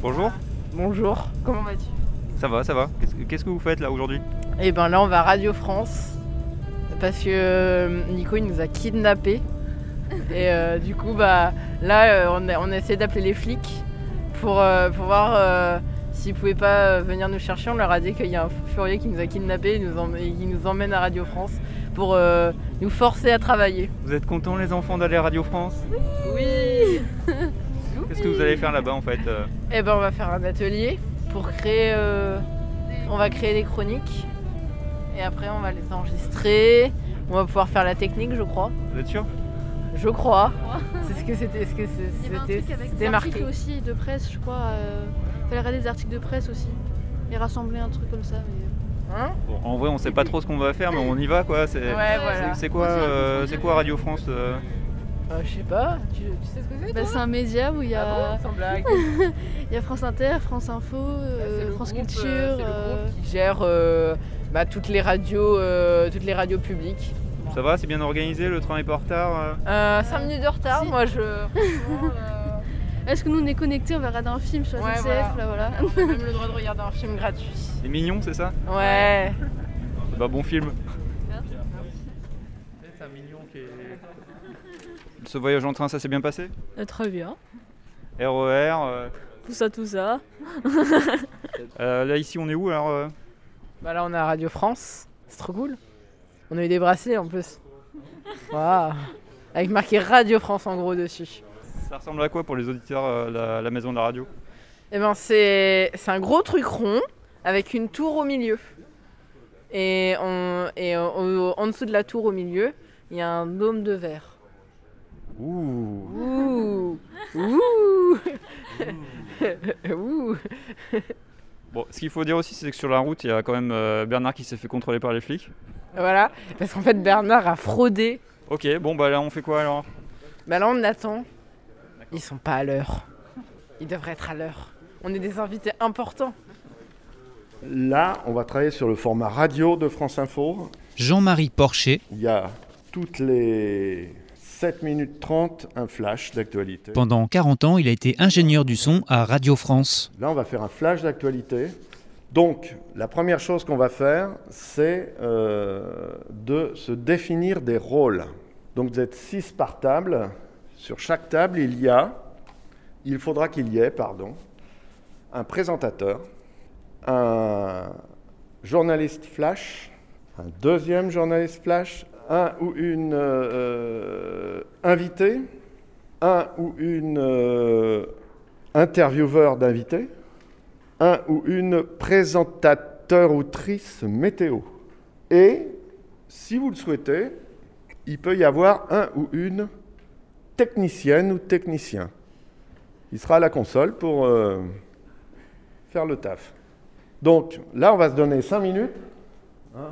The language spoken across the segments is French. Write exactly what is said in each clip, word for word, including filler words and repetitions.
Bonjour. Bonjour, comment vas-tu? Ça va, ça va. Qu'est-ce, qu'est-ce que vous faites là aujourd'hui? Eh ben là on va à Radio France parce que Nico il nous a kidnappés et euh, du coup bah là euh, on, a, on a essayé d'appeler les flics pour, euh, pour voir euh, s'ils pouvaient pas venir nous chercher. On leur a dit qu'il y a un fou furieux qui nous a kidnappés et nous en, qui nous emmène à Radio France pour euh, nous forcer à travailler. Vous êtes contents les enfants d'aller à Radio France? Oui. Qu'est-ce que vous allez faire là-bas en fait? Eh ben on va faire un atelier pour créer, euh, on va créer des chroniques et après on va les enregistrer. On va pouvoir faire la technique, je crois. Vous êtes sûr? Je crois. C'est ce que c'était, ce que c'est- Il y avait un c'était, truc avec c'était des marqué. articles aussi de presse, je crois. Euh, fallait regarder des articles de presse aussi et rassembler un truc comme ça. Mais... Hein? Bon, en vrai, on sait pas trop ce qu'on va faire, mais on y va quoi. C'est, Ouais, voilà. c'est, c'est quoi, euh, c'est quoi Radio France euh Euh, je sais pas. Tu, tu sais ce que c'est? Bah, toi c'est un média où il y a, Ah bon, sans blague. il y a France Inter, France Info, euh, C'est le France groupe, Culture. euh, c'est le euh, groupe qui gère euh, bah, toutes les radios, euh, toutes les radios publiques. Ça va, c'est bien organisé, le train est pas en retard euh Euh, cinq minutes de retard, Si. moi je. franchement, euh, Est-ce que nous on est connectés, on va regarder un film sur Ouais, S N C F, voilà. là voilà. On a même le droit de regarder un film gratuit. C'est mignon, c'est ça? Ouais. Bah bon film. Merci. C'est un mignon qui est... Ce voyage en train, ça s'est bien passé? Euh, Très bien. R E R. euh, Tout ça, tout ça. euh, là ici, on est où alors euh Bah là on est à Radio France, c'est trop cool. On a eu des bracelets en plus. Waouh. Avec marqué Radio France en gros dessus. Ça ressemble à quoi pour les auditeurs, euh, la, la maison de la radio? Eh ben c'est, c'est un gros truc rond avec une tour au milieu. Et, on, et au- au- en dessous de la tour au milieu, il y a un dôme de verre. Ouh. Ouh. Ouh. Ouh. Bon, ce qu'il faut dire aussi, c'est que sur la route, il y a quand même euh, Bernard qui s'est fait contrôler par les flics. Voilà, parce qu'en fait Bernard a fraudé. Ok, bon bah là on fait quoi alors? Bah là on attend. Ils sont pas à l'heure. Ils devraient être à l'heure. On est des invités importants. Là, on va travailler sur le format radio de France Info. Jean-Marie Porcher. Il y a toutes les sept minutes trente un flash d'actualité. Pendant quarante ans, il a été ingénieur du son à Radio France. Là, on va faire un flash d'actualité. Donc, la première chose qu'on va faire, c'est euh, de se définir des rôles. Donc, vous êtes six par table. Sur chaque table, il y a, il faudra qu'il y ait, pardon, un présentateur, un journaliste flash, un deuxième journaliste flash, un ou une euh, invitée, un ou une euh, intervieweur d'invité, un ou une présentateur-autrice météo. Et, si vous le souhaitez, il peut y avoir un ou une technicienne ou technicien. Il sera à la console pour euh, faire le taf. Donc, là, on va se donner cinq minutes, hein,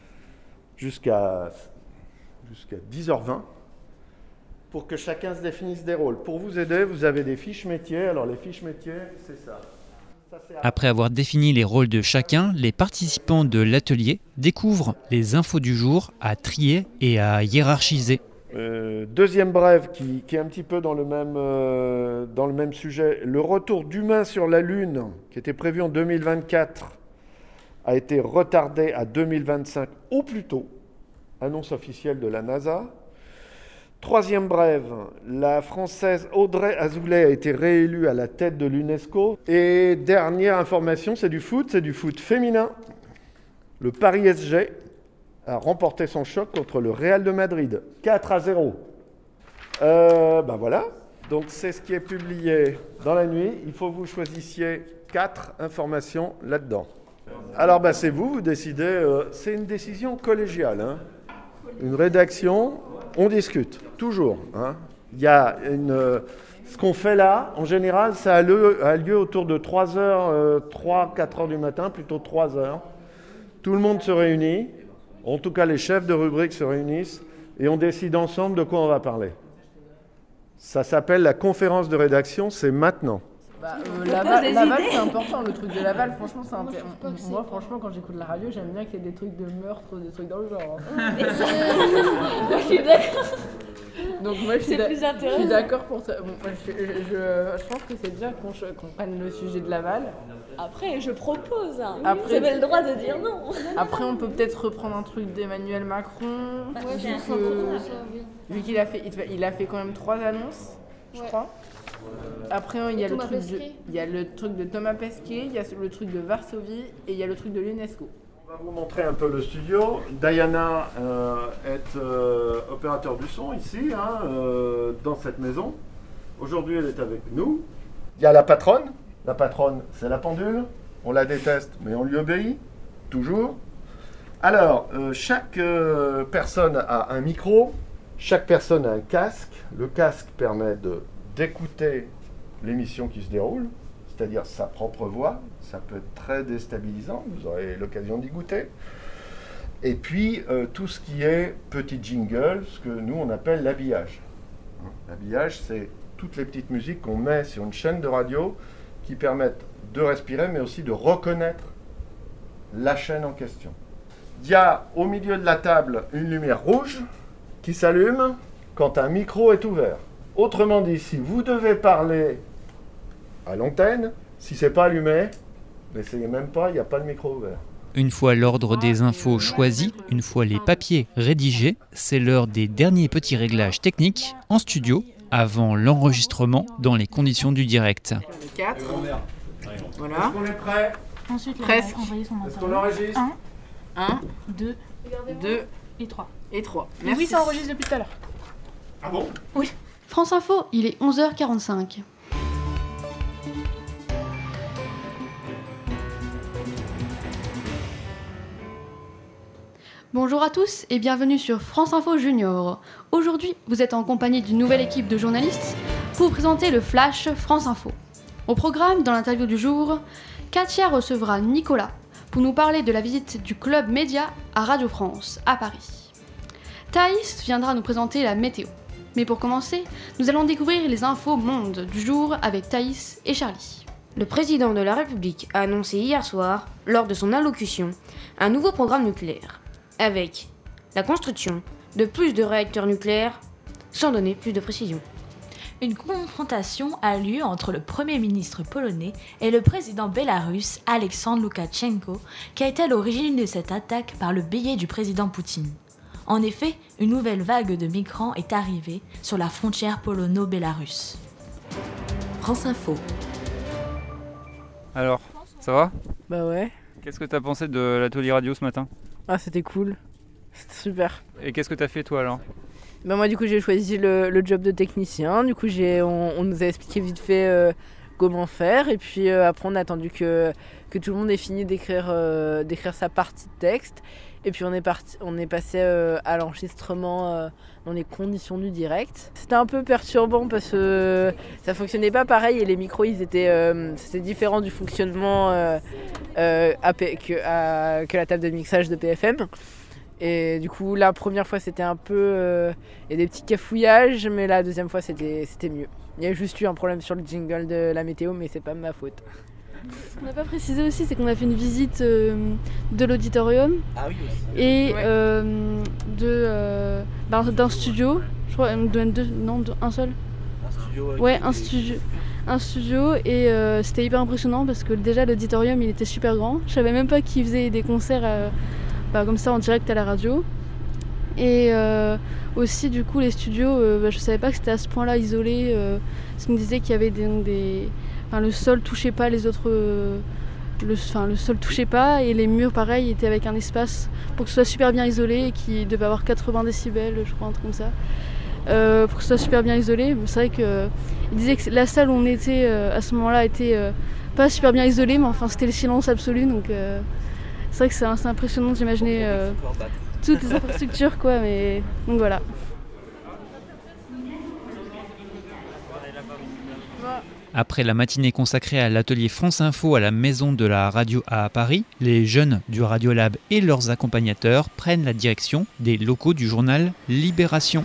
jusqu'à, jusqu'à dix heures vingt, pour que chacun se définisse des rôles. Pour vous aider, vous avez des fiches métiers. Alors, les fiches métiers, c'est ça. Ça c'est à- Après avoir défini les rôles de chacun, les participants de l'atelier découvrent les infos du jour à trier et à hiérarchiser. Euh, deuxième brève qui, qui est un petit peu dans le, même, euh, dans le même sujet. Le retour d'humains sur la Lune, qui était prévu en deux mille vingt-quatre, a été retardé à deux mille vingt-cinq au plus tôt. Annonce officielle de la NASA. Troisième brève, la Française Audrey Azoulay a été réélue à la tête de l'UNESCO. Et dernière information, c'est du foot, c'est du foot féminin. Le Paris S G a remporté son choc contre le Real de Madrid, quatre à zéro. Euh, ben voilà, donc c'est ce qui est publié dans la nuit. Il faut que vous choisissiez quatre informations là-dedans. Alors ben c'est vous, vous décidez, euh, c'est une décision collégiale. Hein. Une rédaction, on discute, toujours. Hein. Il y a une, euh, ce qu'on fait là, en général, ça a lieu, a lieu autour de trois heures, euh, trois, quatre heures du matin, plutôt trois heures. Tout le monde se réunit. En tout cas, les chefs de rubrique se réunissent et on décide ensemble de quoi on va parler. Ça s'appelle la conférence de rédaction, c'est maintenant. Bah, euh, Laval, Laval, c'est important, le truc de Laval, franchement, c'est intéressant. Moi, franchement, quand j'écoute la radio, j'aime bien qu'il y ait des trucs de meurtre, des trucs dans le genre. Hein. Moi, je suis d'accord. Donc moi je suis, C'est d'a- plus je suis intéressant. d'accord pour ça. Bon, moi, je, je, je- je pense que c'est bien qu'on, ch- qu'on prenne le sujet de Laval. Après, je propose. Hein. Après- Vous avez le droit de dire non. Après on peut peut-être reprendre un truc d'Emmanuel Macron. Ouais, vu, je pense que- qu'on peut ça, oui. vu qu'il a fait, il, il a fait quand même trois annonces, je Ouais. crois. Après il y, a le Thomas truc de, Pesquet. il y a le truc de Thomas Pesquet, il y a le truc de Varsovie et il y a le truc de l'UNESCO. On va vous montrer un peu le studio. Diana euh, est euh, opérateur du son ici, hein, euh, dans cette maison. Aujourd'hui, elle est avec nous. Il y a la patronne. La patronne, c'est la pendule. On la déteste, mais on lui obéit, toujours. Alors, euh, chaque euh, personne a un micro, chaque personne a un casque. Le casque permet de, d'écouter l'émission qui se déroule, c'est-à-dire sa propre voix. Ça peut être très déstabilisant, vous aurez l'occasion d'y goûter. Et puis, euh, tout ce qui est petit jingle, ce que nous, on appelle l'habillage. Hein, L'habillage, c'est toutes les petites musiques qu'on met sur une chaîne de radio qui permettent de respirer, mais aussi de reconnaître la chaîne en question. Il y a au milieu de la table une lumière rouge qui s'allume quand un micro est ouvert. Autrement dit, si vous devez parler à l'antenne, si c'est pas allumé, n'essayez même pas, il n'y a pas de micro ouvert. Une fois l'ordre des infos choisi, une fois les papiers rédigés, c'est l'heure des derniers petits réglages techniques en studio avant l'enregistrement dans les conditions du direct. quatre. Voilà. Est-ce qu'on est prêt? Ensuite, il Presque. a envoyé son Est-ce qu'on interview. enregistre? un, un, deux deux et trois. et trois. Et Merci. oui, ça enregistre depuis tout à l'heure. Ah bon? France Info, il est onze heures quarante-cinq. Bonjour à tous et bienvenue sur France Info Junior. Aujourd'hui, vous êtes en compagnie d'une nouvelle équipe de journalistes pour vous présenter le Flash France Info. Au programme, dans l'interview du jour, Katia recevra Nicolas pour nous parler de la visite du Club Média à Radio France, à Paris. Thaïs viendra nous présenter la météo. Mais pour commencer, nous allons découvrir les infos monde du jour avec Thaïs et Charlie. Le président de la République a annoncé hier soir, lors de son allocution, un nouveau programme nucléaire, avec la construction de plus de réacteurs nucléaires, sans donner plus de précision. Une confrontation a lieu entre le Premier ministre polonais et le président bélarusse Alexandre Loukachenko, qui a été à l'origine de cette attaque par le biais du président Poutine. En effet, une nouvelle vague de migrants est arrivée sur la frontière polono-bélarusse. France Info. Alors, ça va? Bah ouais. Qu'est-ce que t'as pensé de l'atelier radio ce matin? Ah, c'était cool. C'était super. Et qu'est-ce que t'as fait toi alors? Bah moi du coup j'ai choisi le, le job de technicien, du coup j'ai, on, on nous a expliqué vite fait euh, comment faire et puis euh, après on a attendu que, que tout le monde ait fini d'écrire, euh, d'écrire sa partie de texte et puis on est, parti, on est passé euh, à l'enregistrement euh, dans les conditions du direct. C'était un peu perturbant parce que ça fonctionnait pas pareil et les micros ils étaient, euh, c'était différent du fonctionnement euh, euh, à P- que, à- que la table de mixage de P F M. Et du coup, la première fois, c'était un peu... Euh, il y a des petits cafouillages, mais la deuxième fois, c'était, c'était mieux. Il y a juste eu un problème sur le jingle de la météo, mais c'est pas ma faute. Ce qu'on n'a pas précisé aussi, c'est qu'on a fait une visite euh, de l'auditorium et Ouais. euh, de, euh, d'un, d'un studio. Je crois, euh, de- de- non, de- un seul. Un studio. Ouais, un studio. Un studio et euh, c'était hyper impressionnant parce que déjà l'auditorium il était super grand. Je savais même pas qu'ils faisaient des concerts euh, bah, comme ça en direct à la radio. Et euh, aussi du coup les studios, euh, bah, je savais pas que c'était à ce point-là isolé. Euh, parce qu'on me disait qu'il y avait des, des... Enfin, le sol touchait pas les autres. Euh, le, enfin, le sol touchait pas et les murs pareil étaient avec un espace pour que ce soit super bien isolé et qui devait avoir quatre-vingts décibels, je crois, un truc comme ça. Euh, pour que ce soit super bien isolé. Mais c'est vrai que euh, il disait que la salle où on était euh, à ce moment-là était euh, pas super bien isolée, mais enfin c'était le silence absolu. Donc euh, c'est vrai que c'est, c'est impressionnant d'imaginer euh, toutes les infrastructures, quoi. Mais donc voilà. Après la matinée consacrée à l'atelier France Info à la Maison de la Radio à Paris, les jeunes du Radiolab et leurs accompagnateurs prennent la direction des locaux du journal Libération.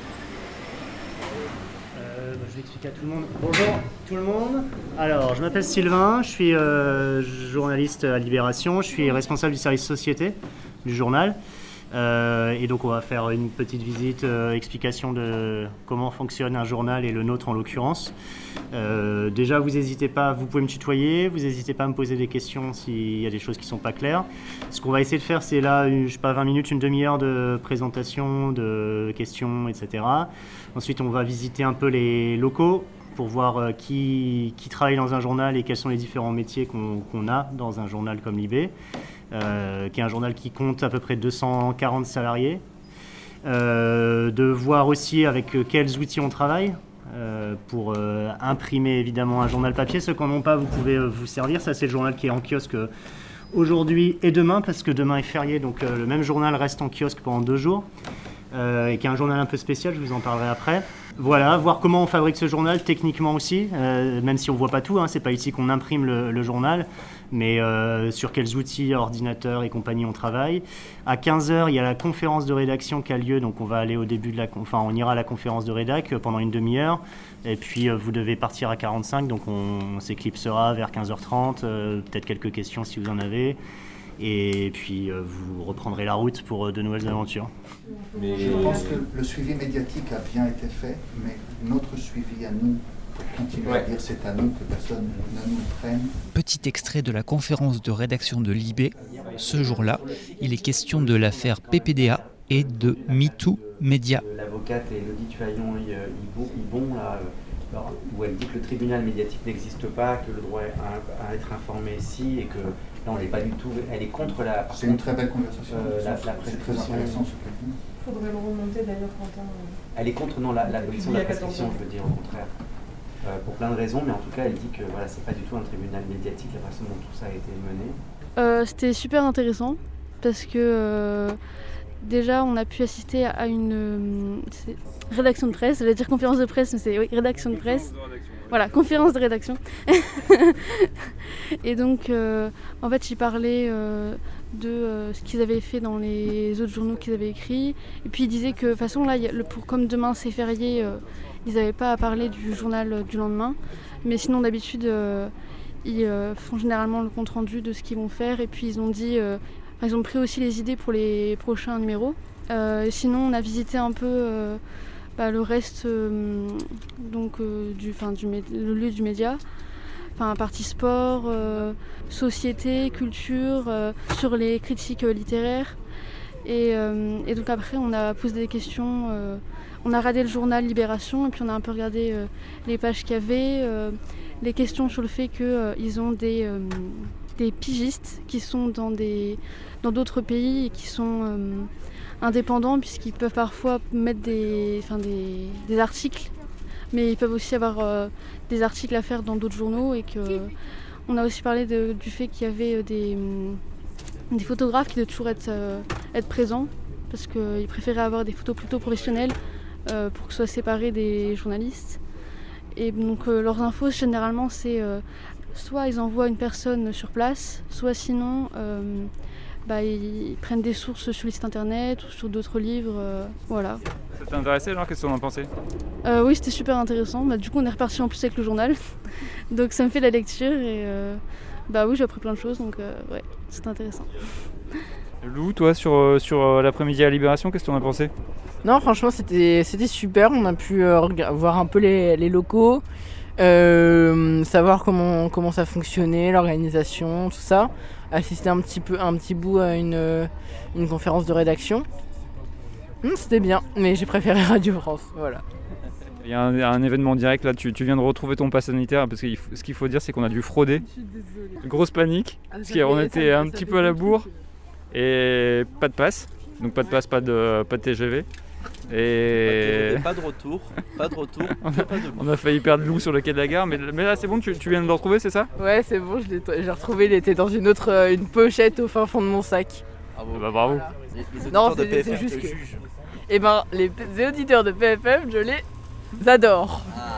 Euh, je vais expliquer à tout le monde. Bonjour tout le monde. Alors, je m'appelle Sylvain, je suis euh, journaliste à Libération, je suis responsable du service société du journal. Euh, et donc on va faire une petite visite, euh, explication de comment fonctionne un journal et le nôtre en l'occurrence. Euh, déjà vous n'hésitez pas, vous pouvez me tutoyer, vous n'hésitez pas à me poser des questions s'il y a des choses qui ne sont pas claires. Ce qu'on va essayer de faire, c'est là, je sais pas, vingt minutes, une demi-heure de présentation, de questions, et cetera. Ensuite on va visiter un peu les locaux pour voir euh, qui, qui travaille dans un journal et quels sont les différents métiers qu'on, qu'on a dans un journal comme Libé. Euh, qui est un journal qui compte à peu près deux cent quarante salariés, euh, de voir aussi avec quels outils on travaille euh, pour euh, imprimer évidemment un journal papier. Ceux qui n'en ont pas, vous pouvez euh, vous servir. Ça, c'est le journal qui est en kiosque euh, aujourd'hui et demain, parce que demain est férié, donc euh, le même journal reste en kiosque pendant deux jours, euh, et qui est un journal un peu spécial, je vous en parlerai après. Voilà, voir comment on fabrique ce journal techniquement aussi, euh, même si on ne voit pas tout, hein, c'est pas ici qu'on imprime le, le journal, mais euh, sur quels outils, ordinateurs et compagnie on travaille. À quinze heures, il y a la conférence de rédaction qui a lieu, donc on va aller au début de la, enfin on ira à la conférence de rédac pendant une demi-heure, et puis euh, vous devez partir à quarante-cinq, donc on, on s'éclipsera vers quinze heures trente, euh, peut-être quelques questions si vous en avez. Et puis euh, vous reprendrez la route pour euh, de nouvelles aventures. Mais je pense que le suivi médiatique a bien été fait, mais notre suivi à nous, pour continuer ouais. à dire c'est à nous que personne ne nous prenne. Petit extrait de la conférence de rédaction de Libé. Ce jour-là, il est question de l'affaire P P D A et de MeToo Média. L'avocate Élodie Tuaillon Ibon, là, où elle dit que le tribunal médiatique n'existe pas, que le droit à, à être informé ici, et que là on n'est pas du tout, elle est contre la... C'est une très belle conversation, euh, la, la c'est très intéressant ce qu'elle dit. Il faudrait le remonter d'ailleurs quand on... Elle est contre non, la, l'abolition de la prescription, je veux dire, au contraire. Euh, pour plein de raisons, mais en tout cas elle dit que voilà, c'est pas du tout un tribunal médiatique, la façon dont tout ça a été mené. Euh, c'était super intéressant, parce que euh, déjà on a pu assister à une euh, rédaction de presse, j'allais dire conférence de presse, mais c'est oui, rédaction de presse. Voilà, conférence de rédaction. Et donc, euh, en fait, j'y parlais euh, de euh, ce qu'ils avaient fait dans les autres journaux qu'ils avaient écrits. Et puis, ils disaient que, de toute façon, là, le, pour, comme demain c'est férié, euh, ils n'avaient pas à parler du journal euh, du lendemain. Mais sinon, d'habitude, euh, ils euh, font généralement le compte-rendu de ce qu'ils vont faire. Et puis, ils ont dit, euh, ils ont pris aussi les idées pour les prochains numéros. Euh, sinon, on a visité un peu... Euh, Bah, le reste euh, donc, euh, du, du, le lieu du média, enfin, partie sport, euh, société, culture, euh, sur les critiques euh, littéraires. Et, euh, et donc après on a posé des questions, euh, on a regardé le journal Libération et puis on a un peu regardé euh, les pages qu'il y avait, euh, les questions sur le fait qu'ils euh, ont des, euh, des pigistes qui sont dans, des, dans d'autres pays et qui sont... Euh, indépendants, puisqu'ils peuvent parfois mettre des, enfin des, des articles, mais ils peuvent aussi avoir euh, des articles à faire dans d'autres journaux. Et que, on a aussi parlé de, du fait qu'il y avait des, des photographes qui devaient toujours être, euh, être présents, parce qu'ils préféraient avoir des photos plutôt professionnelles euh, pour que ce soit séparé des journalistes. Et donc euh, leurs infos, généralement, c'est euh, soit ils envoient une personne sur place, soit sinon... Euh, Bah, ils prennent des sources sur les sites internet ou sur d'autres livres, euh, voilà. Ça t'a intéressé, genre, qu'est-ce que t'en as pensé ? euh, Oui, c'était super intéressant. Bah, du coup, on est reparti en plus avec le journal, donc ça me fait la lecture et euh, bah oui, j'ai appris plein de choses, donc euh, ouais, c'était intéressant. Lou, toi, sur, sur l'après-midi à Libération, qu'est-ce que t'en as pensé ? Non, franchement, c'était, c'était super. On a pu euh, voir un peu les, les locaux, euh, savoir comment, comment ça fonctionnait, l'organisation, tout ça. Assister un petit peu, un petit bout à une, une conférence de rédaction. Hum, c'était bien, mais j'ai préféré Radio France, voilà. Il y a un, un événement direct là, tu, tu viens de retrouver ton pass sanitaire, parce que il faut, ce qu'il faut dire c'est qu'on a dû frauder. Je suis désolée. Grosse panique, ah, parce qu'on était un petit peu à la bourre, et pas de passe, donc pas de passe, pas de, pas de T G V. Et... Pas de retour, pas de retour. on, a, pas de... on a failli perdre Lou sur le quai de la gare, mais, mais là c'est bon, tu, tu viens de le retrouver, c'est ça ? Ouais, c'est bon, je l'ai, j'ai retrouvé, il était dans une autre une pochette au fin fond de mon sac. Bravo. Bah, bravo. Voilà. Les, les auditeurs non, de c'est, P F M c'est juste te que... jugent. Eh ben, les, les auditeurs de P F M, je les adore. Ah.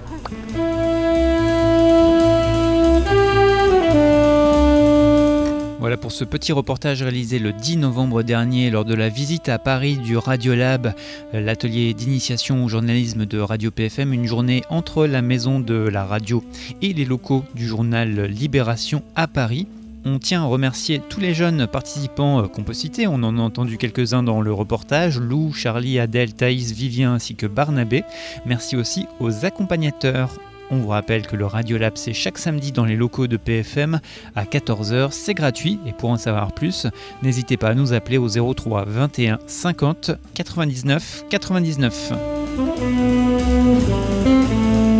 Voilà pour ce petit reportage réalisé le dix novembre dernier lors de la visite à Paris du Radiolab, l'atelier d'initiation au journalisme de Radio P F M, une journée entre la maison de la radio et les locaux du journal Libération à Paris. On tient à remercier tous les jeunes participants qu'on peut citer. On en a entendu quelques-uns dans le reportage. Lou, Charlie, Adèle, Thaïs, Vivien ainsi que Barnabé. Merci aussi aux accompagnateurs. On vous rappelle que le Radiolab, c'est chaque samedi dans les locaux de P F M à quatorze heures. C'est gratuit et pour en savoir plus, n'hésitez pas à nous appeler au zéro trois vingt et un cinquante quatre-vingt-dix-neuf quatre-vingt-dix-neuf.